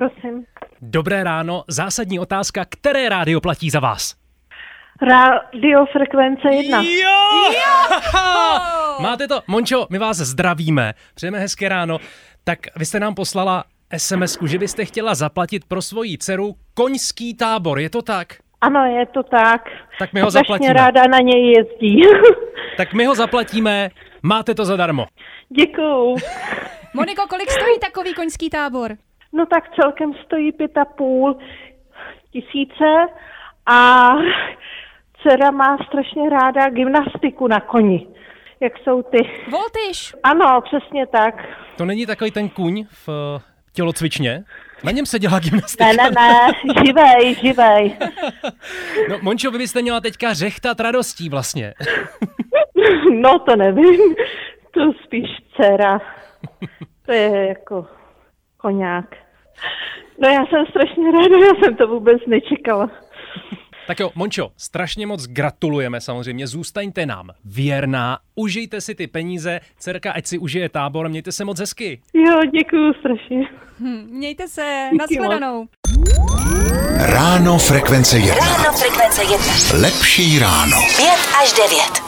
prosím. Dobré ráno, zásadní otázka, které rádio platí za vás? Rádio Frekvence 1. Jo! Máte to, Mončo, my vás zdravíme, přejeme hezké ráno. Tak vy jste nám poslala SMS-ku, že byste chtěla zaplatit pro svoji dceru koňský tábor, je to tak? Ano, je to tak. Tak my ho zaplatíme. Strašně ráda na něj jezdí. Tak my ho zaplatíme, máte to zadarmo. Děkuju. Moniko, kolik stojí takový koňský tábor? No tak celkem stojí 5,5 tisíce a dcera má strašně ráda gymnastiku na koni. Jak jsou ty? Voltyš. Ano, přesně tak. To není takový ten kůň v tělocvičně? Na něm se dělá gymnastika. Ne, živej. No, Mončo, vy byste měla teďka řechtat radostí vlastně. No to nevím, to spíš dcera. To je jako koňák. No já jsem strašně ráda, já jsem to vůbec nečekala. Tak jo, Mončo, strašně moc gratulujeme samozřejmě, zůstaňte nám věrná, užijte si ty peníze, dcerka ať si užije tábor, mějte se moc hezky. Jo, děkuju strašně. Mějte se, nashledanou. Ráno Frekvence 1. Ráno Frekvence 1. Lepší ráno. 5 až 9.